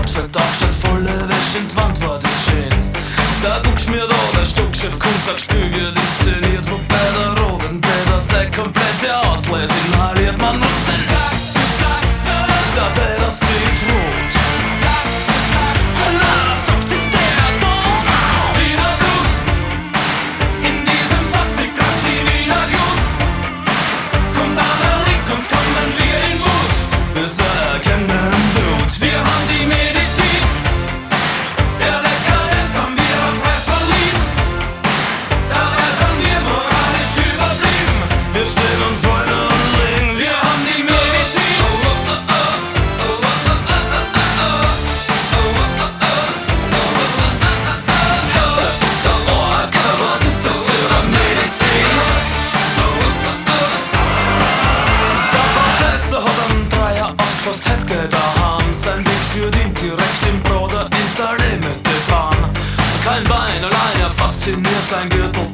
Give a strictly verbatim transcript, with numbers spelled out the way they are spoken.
Stadt verdacht, statt volle Wäsche in die Wand war das schön. Da guckst mir da, der Stockchef kommt, da gespügelt, inszeniert, wobei der Roden, der sei komplette Auslese inhaliert man auf den Takt, Takt, dabei das sieht rot. Takt, Takt, na, Fakt ist der Don. Wiener Blut, in diesem saftig Kraft die Wiener Glut. Kommt einer liegt uns, kommen wir in Wut, bis er erkennen tut. Wir haben die Medizin, der Dekadenz haben wir einen Preis verliehen. Dabei sind wir moralisch überblieben, wir stehen uns Freunde und Ring. Wir haben die Medizin. Hester ist der Orca, was ist das für eine Medizin? Der Professor hat einen Dreier ausgefasst, hätt geht daheim. Sein Weg führt ihn direkt im Broder in der Limite-Bahn. Kein Bein allein, er fasziniert sein Gürtel